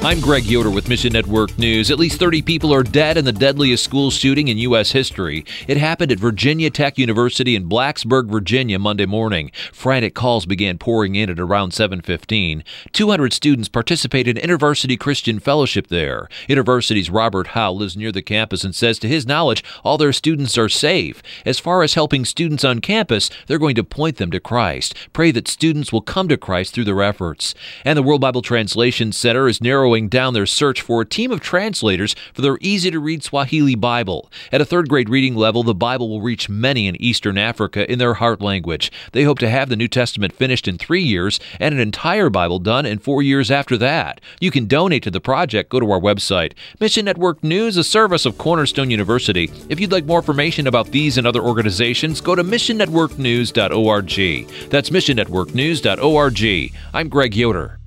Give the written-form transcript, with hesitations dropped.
I'm Greg Yoder with Mission Network News. At least 30 people are dead in the deadliest school shooting in U.S. history. It happened at Virginia Tech University in Blacksburg, Virginia, Monday morning. Frantic calls began pouring in at around 7:15. 200 students participated in InterVarsity Christian Fellowship there. InterVarsity's Robert Howe lives near the campus and says to his knowledge, all their students are safe. As far as helping students on campus, they're going to point them to Christ. Pray that students will come to Christ through their efforts. And the World Bible Translation Center is narrowing down their search for a team of translators for their easy-to-read Swahili Bible. At a third-grade reading level, the Bible will reach many in Eastern Africa in their heart language. They hope to have the New Testament finished in 3 years and an entire Bible done in 4 years after that. You can donate to the project. Go to our website. Mission Network News, a service of Cornerstone University. If you'd like more information about these and other organizations, go to missionnetworknews.org. That's missionnetworknews.org. I'm Greg Yoder.